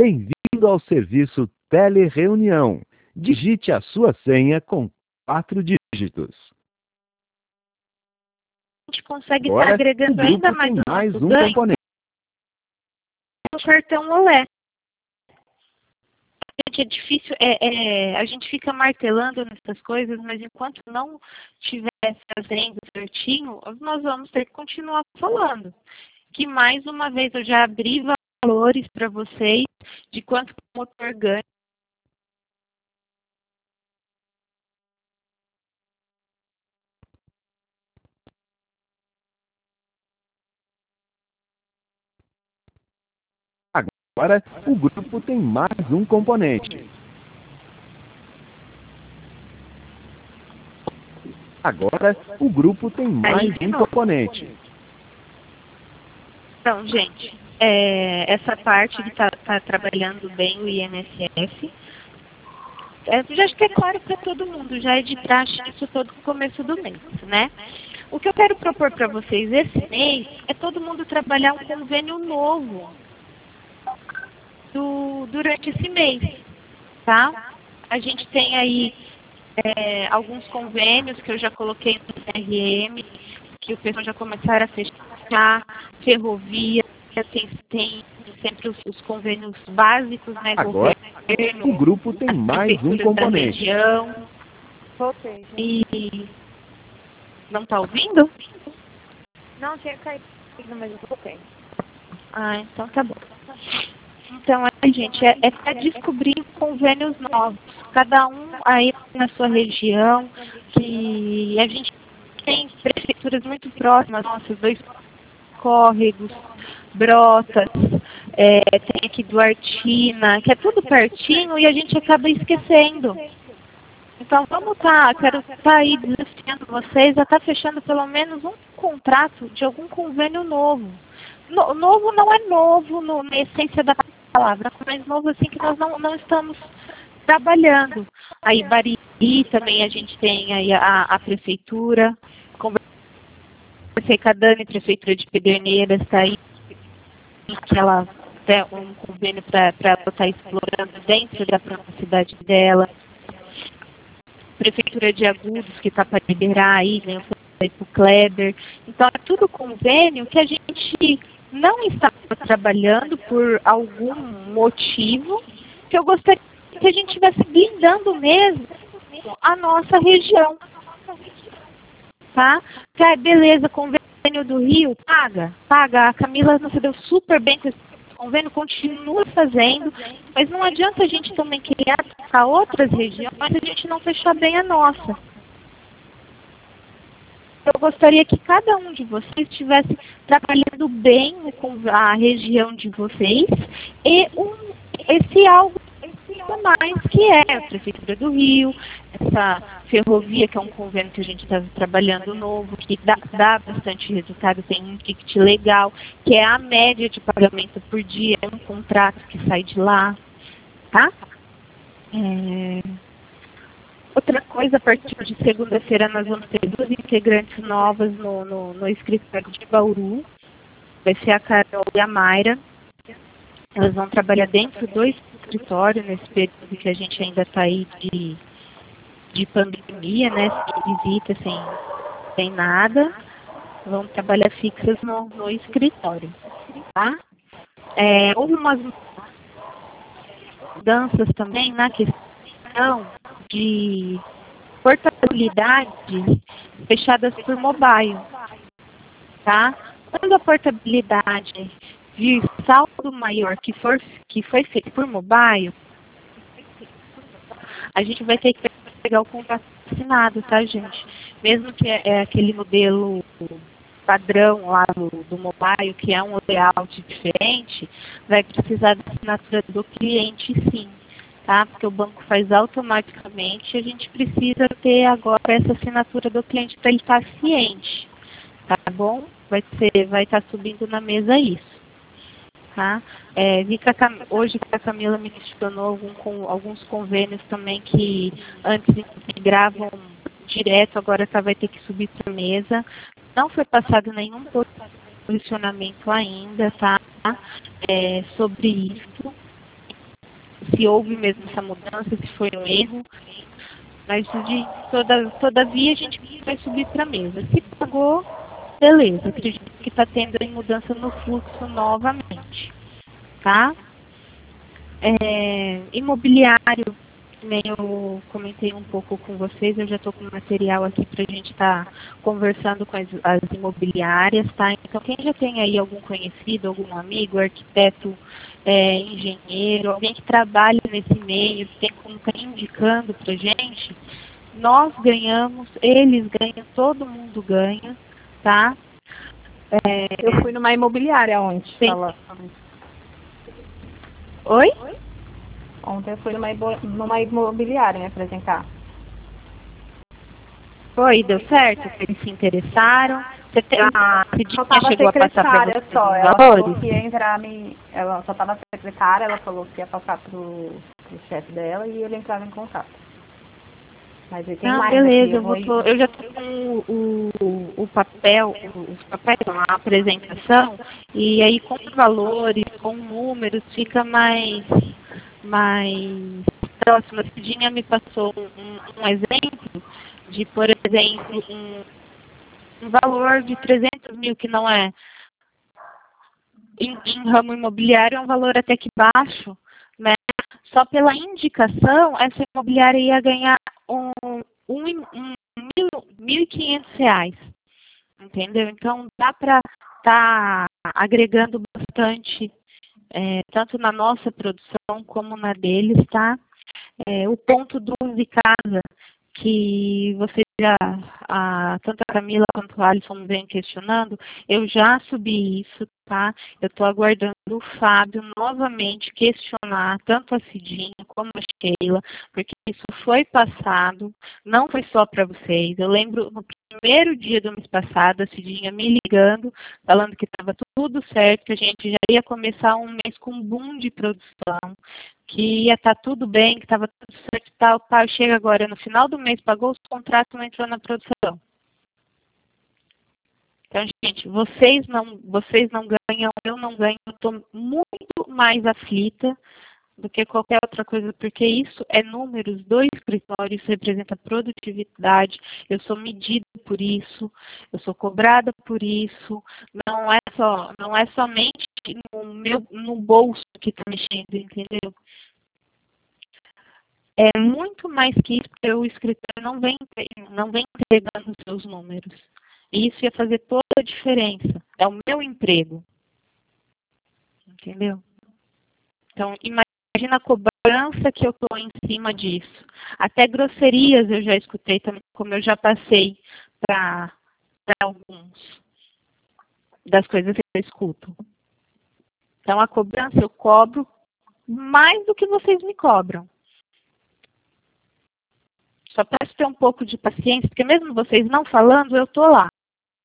Bem-vindo ao serviço Telereunião. Digite a sua senha com 4 dígitos. A gente consegue estar agregando ainda mais um componente. O cartão OLé. Gente, é difícil, a gente fica martelando nessas coisas, mas enquanto não estiver fazendo certinho, nós vamos ter que continuar falando. Que mais uma vez eu já abri valores para vocês de quanto o motor ganha. Agora, o grupo tem mais um componente. Agora, o grupo tem mais um componente. Então, gente, essa parte que está trabalhando bem o INSS, já acho que é claro para todo mundo, já é de praxe isso todo no começo do mês, né? O que eu quero propor para vocês esse mês é todo mundo trabalhar um convênio novo durante esse mês, tá? A gente tem aí alguns convênios que eu já coloquei no CRM, que o pessoal já começaram a fechar, ferrovia, tem sempre os convênios básicos, né? Agora, o grupo tem mais um componente. Voltei. E não está ouvindo? Não, tinha caído, mas eu voltei. Ah, então tá bom. Então, gente, é para descobrir convênios novos. Cada um aí na sua região, que a gente tem prefeituras muito próximas, nossos 2 córregos, Brotas, tem aqui Duartina, que é tudo pertinho e a gente acaba esquecendo. Então, quero estar aí desafiando vocês a estar fechando pelo menos um contrato de algum convênio novo. Novo não é novo na essência da palavra, mas novo assim que nós não estamos trabalhando. Aí, Bariri também a gente tem aí a prefeitura, conversei com a Dani, prefeitura de Pederneiras, está aí, que ela tem um convênio para ela estar explorando dentro da própria cidade dela. Prefeitura de Agudos, que está para liberar aí, né, para o Kleber. Então, é tudo convênio que a gente não está trabalhando por algum motivo, que eu gostaria que a gente estivesse blindando mesmo a nossa região. Tá? Beleza, convênio do Rio, paga. A Camila não se deu super bem com esse convênio, continua fazendo, mas não adianta a gente também querer atacar outras regiões, mas a gente não fechar bem a nossa. Eu gostaria que cada um de vocês estivesse trabalhando bem com a região de vocês e esse algo mais que é a Prefeitura do Rio, essa ferrovia que é um convênio que a gente está trabalhando novo, que dá bastante resultado, tem um ticket legal, que é a média de pagamento por dia, é um contrato que sai de lá, tá? Outra coisa, a partir de segunda-feira nós vamos ter 2 integrantes novas no escritório de Bauru. Vai ser a Carol e a Mayra. Elas vão trabalhar dentro do escritório nesse período que a gente ainda está aí de pandemia, né? Sem visita, sem nada. Vão trabalhar fixas no escritório, tá? Houve umas mudanças também na questão de portabilidade fechadas por mobile, tá? Quando a portabilidade vir saldo maior que foi feito por mobile, a gente vai ter que pegar o contrato assinado, tá, gente? Mesmo que é aquele modelo padrão lá do mobile, que é um layout diferente, vai precisar da assinatura do cliente, sim. Tá? Porque o banco faz automaticamente, a gente precisa ter agora essa assinatura do cliente para ele estar ciente, tá bom? Vai estar subindo na mesa isso, tá? Vi que hoje a Camila me questionou alguns convênios também que antes integravam direto, agora vai ter que subir para a mesa. Não foi passado nenhum posicionamento ainda, tá? Sobre isso. se houve mesmo essa mudança, se foi um erro. Mas todavia a gente vai subir para a mesa. Se pagou, beleza. Acredito que está tendo aí mudança no fluxo novamente. Tá? Imobiliário, também eu comentei um pouco com vocês, eu já estou com material aqui para a gente estar conversando com as imobiliárias, tá? Então, quem já tem aí algum conhecido, algum amigo, arquiteto, engenheiro, alguém que trabalha nesse meio, que tem como estar indicando para a gente, nós ganhamos, eles ganham, todo mundo ganha, tá? Eu fui numa imobiliária ontem. Oi? Ontem eu fui numa imobiliária me apresentar. Foi, deu certo? Eles se interessaram? Você tem, Só estava secretária só. Ela falou que ia entrar, ela só estava secretária, ela falou que ia passar pro chefe dela e ele entrava em contato. Mas ele tem mais beleza, aqui, eu já tenho o papel, os papéis, a apresentação, e aí com valores, com números, fica mais próximo. A Cidinha me passou um exemplo de, por exemplo, um valor de 300 mil, que não é, em ramo imobiliário, é um valor até que baixo, né? Só pela indicação, essa imobiliária ia ganhar R$1.500, entendeu? Então, dá para estar agregando bastante, tanto na nossa produção como na deles, tá? O ponto do Use Casa, que você tanto a Camila quanto o Alisson vem questionando, eu já subi isso, tá? Eu estou aguardando o Fábio novamente questionar tanto a Cidinha como a Sheila, porque isso foi passado, não foi só para vocês. Eu lembro no primeiro dia do mês passado, a Cidinha me ligando, falando que estava tudo certo, que a gente já ia começar um mês com um boom de produção, que ia estar tudo bem, que estava tudo certo e tal. Pá, chega agora no final do mês, pagou os contratos, não entrou na produção. Então, gente, vocês não ganham, eu não ganho, eu estou muito mais aflita do que qualquer outra coisa, porque isso é números do escritório, isso representa produtividade, eu sou medida por isso, eu sou cobrada por isso, não é somente no bolso que está mexendo, entendeu? É muito mais que isso, porque o escritório não vem entregando os seus números. E isso ia fazer toda a diferença. É o meu emprego. Entendeu? Então, imagina a cobrança que eu estou em cima disso. Até grosserias eu já escutei também, como eu já passei para alguns das coisas que eu escuto. Então, a cobrança eu cobro mais do que vocês me cobram. Só peço ter um pouco de paciência, porque mesmo vocês não falando, eu estou lá.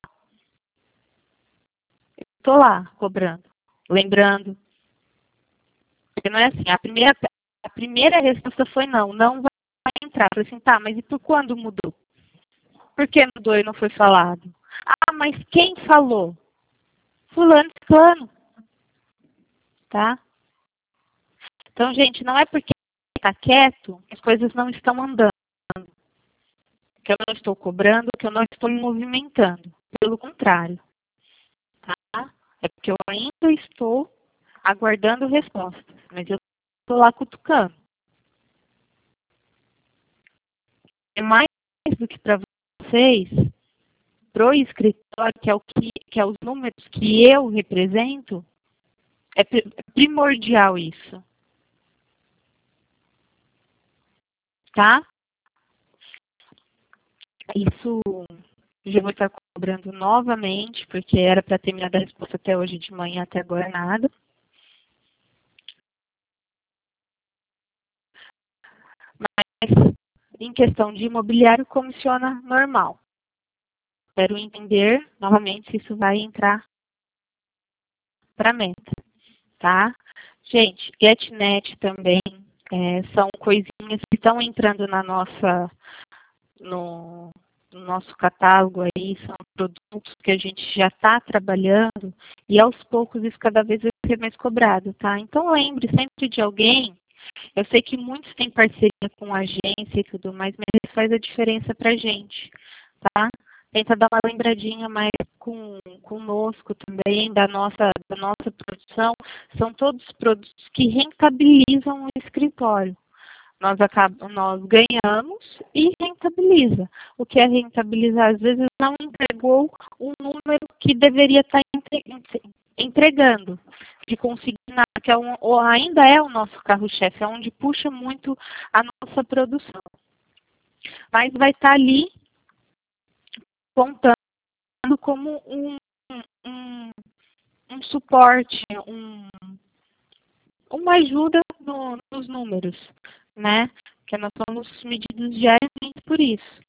Estou lá, cobrando, lembrando. Porque não é assim, a primeira resposta foi não vai entrar. Eu falei assim, tá, mas e por quando mudou? Por que mudou e não foi falado? Ah, mas quem falou? Fulano, ciclano. Tá? Então, gente, não é porque está quieto que as coisas não estão andando. Que eu não estou cobrando, que eu não estou me movimentando. Pelo contrário. Tá? É porque eu ainda estou aguardando respostas. Mas eu estou lá cutucando. É mais do que para vocês, pro escritório, que é os números que eu represento, é primordial isso. Tá? Isso já vou estar cobrando novamente, porque era para ter me dado a resposta até hoje de manhã, até agora nada. Mas, em questão de imobiliário, comissiona normal. Quero entender, novamente, se isso vai entrar para a meta, tá? Gente, GetNet também são coisinhas que estão entrando no nosso catálogo aí, são produtos que a gente já está trabalhando e aos poucos isso cada vez vai ser mais cobrado, tá? Então lembre sempre de alguém Eu sei que muitos têm parceria com agência e tudo mais, mas isso faz a diferença para a gente, tá? Tenta dar uma lembradinha mais conosco também da nossa produção. São todos produtos que rentabilizam o escritório. Nós ganhamos e rentabiliza. O que é rentabilizar? Às vezes não entregou o número que deveria estar entregando, de consignar, que ou ainda é o nosso carro-chefe, é onde puxa muito a nossa produção. Mas vai estar ali contando como um suporte, uma ajuda nos números, né? Porque nós somos medidos diariamente por isso.